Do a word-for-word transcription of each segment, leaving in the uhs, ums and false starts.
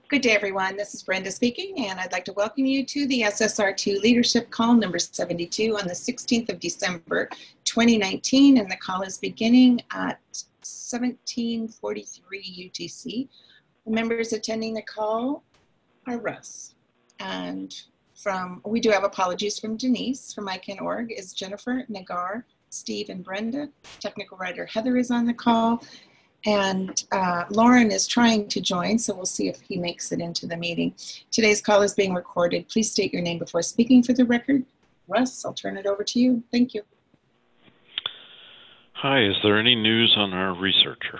Good day, everyone. This is Brenda speaking, and I'd like to welcome you to the S S R two Leadership Call number seventy-two on the sixteenth of December, twenty nineteen, and the call is beginning at seventeen forty-three U T C. The members attending the call are Russ, and from, we do have apologies from Denise from I CAN dot org, is Jennifer, Nagar, Steve, and Brenda. Technical writer Heather is on the call. And uh, Lauren is trying to join, so we'll see if he makes it into the meeting. Today's call is being recorded. Please state your name before speaking for the record. Russ, I'll turn it over to you. Thank you. Hi, is there any news on our researcher?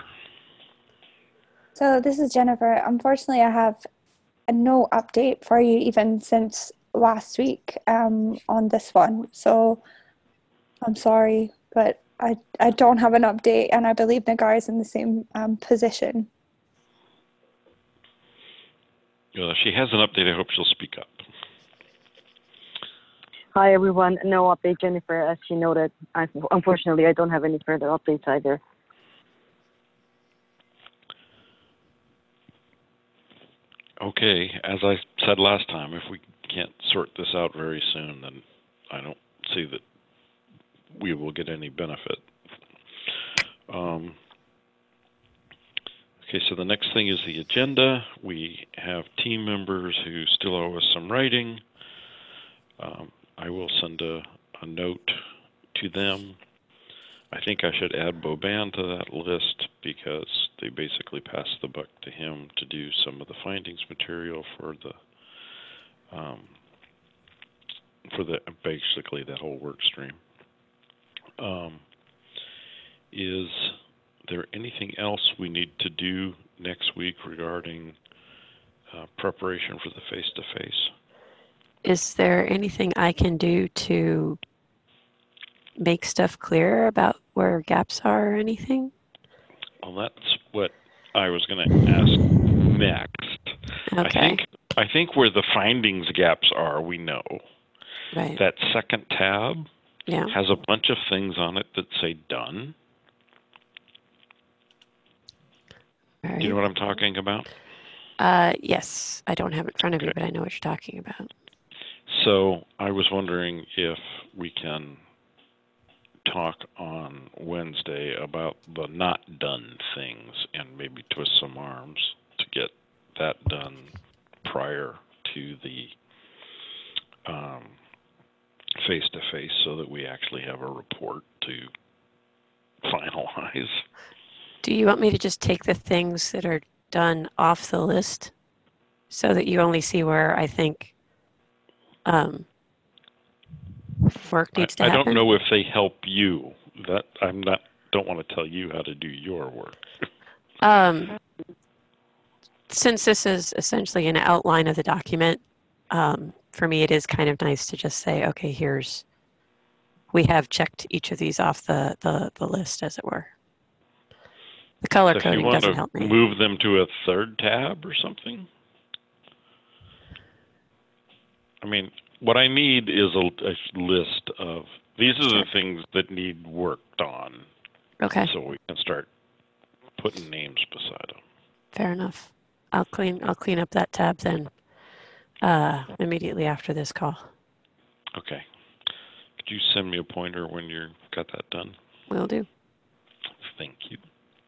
So this is Jennifer. Unfortunately, I have a no update for you even since last week um, on this one. So I'm sorry, but I, I don't have an update, and I believe Nagar is in the same um, position. Well, if she has an update, I hope she'll speak up. Hi, everyone. No update, Jennifer. As you noted, I, unfortunately, I don't have any further updates either. Okay, as I said last time, if we can't sort this out very soon, then I don't see that we will get any benefit. Um, okay, so the next thing is the agenda. We have team members who still owe us some writing. Um, I will send a, a note to them. I think I should add Boban to that list because they basically passed the buck to him to do some of the findings material for the um, for the basically that whole work stream. Um, is there anything else we need to do next week regarding uh, preparation for the face-to-face? Is there anything I can do to make stuff clear about where gaps are or anything? Well, that's what I was going to ask next. Okay. I think, I think where the findings gaps are, we know. Right. That second tab yeah. has a bunch of things on it that say done. Right. Do you know what I'm talking about? Uh, yes. I don't have it in front of okay. me, but I know what you're talking about. So I was wondering if we can talk on Wednesday about the not done things and maybe twist some arms to get that done prior to the um, face-to-face so that we actually have a report to finalize. Do you want me to just take the things that are done off the list so that you only see where I think um, work needs I, to I happen? I don't know if they help you. That I'm not. Don't want to tell you how to do your work. um, since this is essentially an outline of the document, um, for me, it is kind of nice to just say, okay, here's, we have checked each of these off the, the, the list, as it were. The color so coding doesn't help me. Move them to a third tab or something? I mean, what I need is a, a list of, these are sure. the things that need worked on. Okay. So we can start putting names beside them. Fair enough. I'll clean, I'll clean up that tab then. Uh, immediately after this call. Okay. Could you send me a pointer when you've got that done? Will do. Thank you.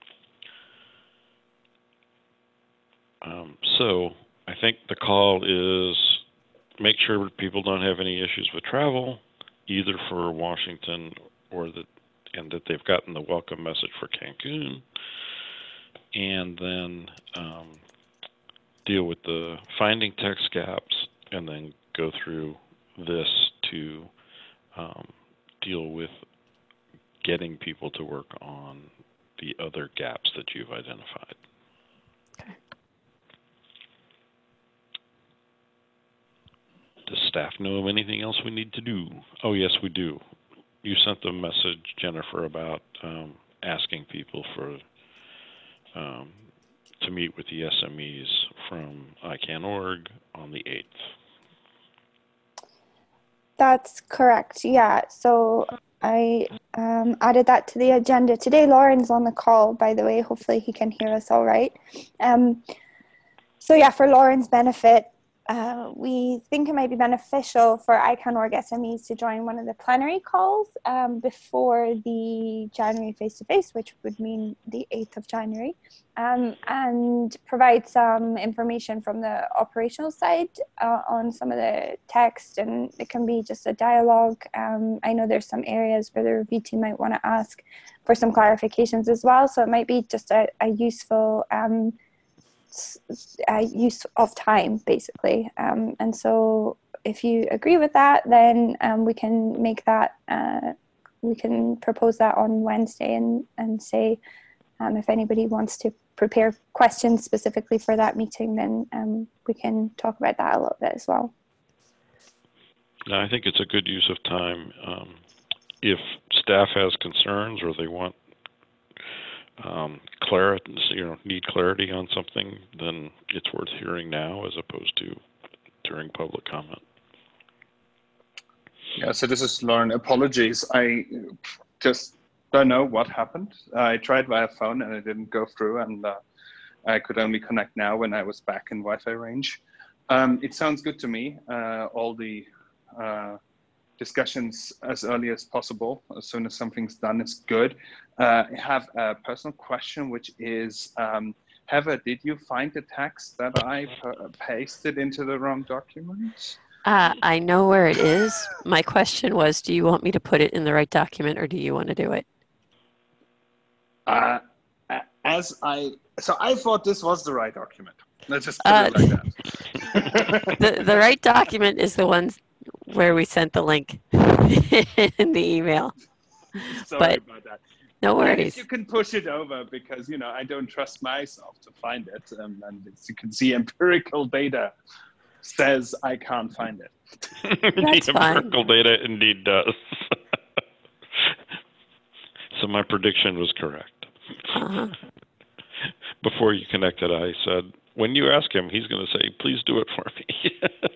Um, so I think the call is make sure people don't have any issues with travel, either for Washington or that, and that they've gotten the welcome message for Cancun, and then um, deal with the finding text gaps, and then go through this to um, deal with getting people to work on the other gaps that you've identified. Okay. Does staff know of anything else we need to do? Oh, yes, we do. You sent the message, Jennifer, about um, asking people for um, to meet with the S M Es from I CAN dot org on the eighth. That's correct, yeah. So I um, added that to the agenda. Today, Lauren's on the call, by the way. Hopefully he can hear us all right. Um, So yeah, for Lauren's benefit, uh, we think it might be beneficial for ICANN.org S M Es to join one of the plenary calls um, before the January face-to-face, which would mean the eighth of January, um, and provide some information from the operational side uh, on some of the text, and it can be just a dialogue. Um, I know there's some areas where the review team might want to ask for some clarifications as well, so it might be just a, a useful um, Uh, use of time, basically. Um, and so if you agree with that, then um, we can make that, uh, we can propose that on Wednesday and, and say um, if anybody wants to prepare questions specifically for that meeting, then um, we can talk about that a little bit as well. I think it's a good use of time. Um, if staff has concerns or they want Um, clarity, you know, need clarity on something, then it's worth hearing now as opposed to during public comment. Yeah, so this is Lauren. Apologies. I just don't know what happened. I tried via phone and it didn't go through, and uh, I could only connect now when I was back in Wi-Fi range. Um, it sounds good to me. Uh, all the uh, discussions as early as possible, as soon as something's done, is good. Uh, I have a personal question, which is, um, Heather, did you find the text that I pasted into the wrong document? Uh, I know where it is. My question was, do you want me to put it in the right document or do you want to do it? Uh, as I, so I thought this was the right document. Let's just put Uh, it like that. the, the right document is the one where we sent the link in the email. Sorry but about that. No worries. You can push it over because, you know, I don't trust myself to find it. Um, and it's, you can see empirical data says I can't find it. That's the fine. empirical data indeed does. So my prediction was correct. Uh-huh. Before you connected, I said, when you ask him, he's going to say, please do it for me.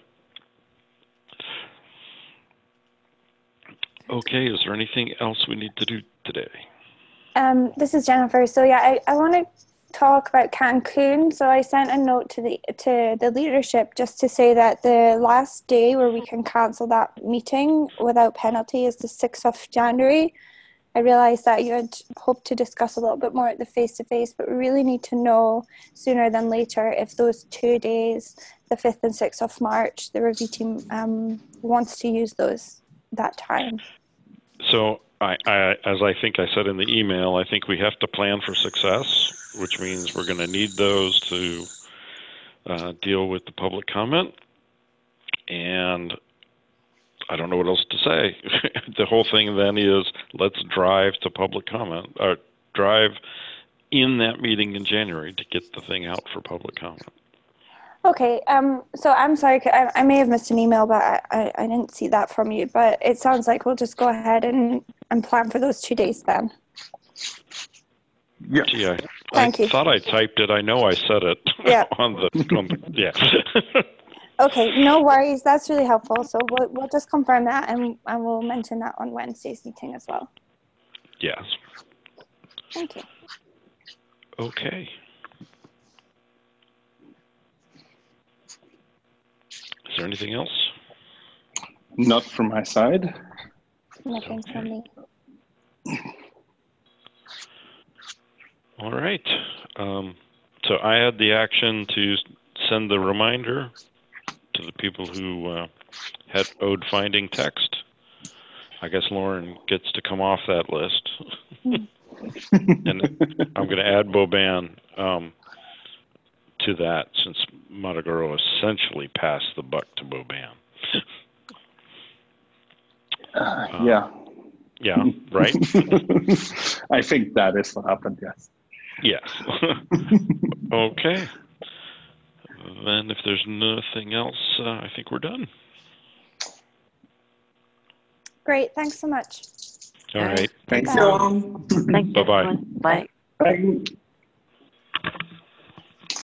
Okay, is there anything else we need to do today? Um, this is Jennifer. So yeah, I, I want to talk about Cancun. So I sent a note to the to the leadership just to say that the last day where we can cancel that meeting without penalty is the sixth of January. I realized that you had hoped to discuss a little bit more at the face-to-face, but we really need to know sooner than later if those two days, the fifth and sixth of March, the review team um, wants to use those that time. So I, I, as I think I said in the email, I think we have to plan for success, which means we're going to need those to uh, deal with the public comment. And I don't know what else to say. The whole thing then is let's drive to public comment, or drive in that meeting in January to get the thing out for public comment. Okay, um, so I'm sorry, I, I may have missed an email, but I, I, I didn't see that from you. But it sounds like we'll just go ahead and, and plan for those two days then. Yeah. Yeah. Thank I you. thought I typed it. I know I said it. Yeah. on the, on the yeah. Okay, no worries. That's really helpful. So we'll, we'll just confirm that, and, and we'll mention that on Wednesday's meeting as well. Yes. Thank you. Okay. Is there anything else? Not from my side. Nothing Okay. from me. All right. Um, so I had the action to send the reminder to the people who uh, had owed finding text. I guess Lauren gets to come off that list. And I'm going to add Boban um, to that, since Matagoro essentially passed the buck to Boban. Uh, yeah. Yeah, right? I think that is what happened, yes. Yes. Okay. Then if there's nothing else, uh, I think we're done. Great. Thanks so much. All right. Thanks. Bye. Thank you. Bye-bye. everyone. Bye. Bye.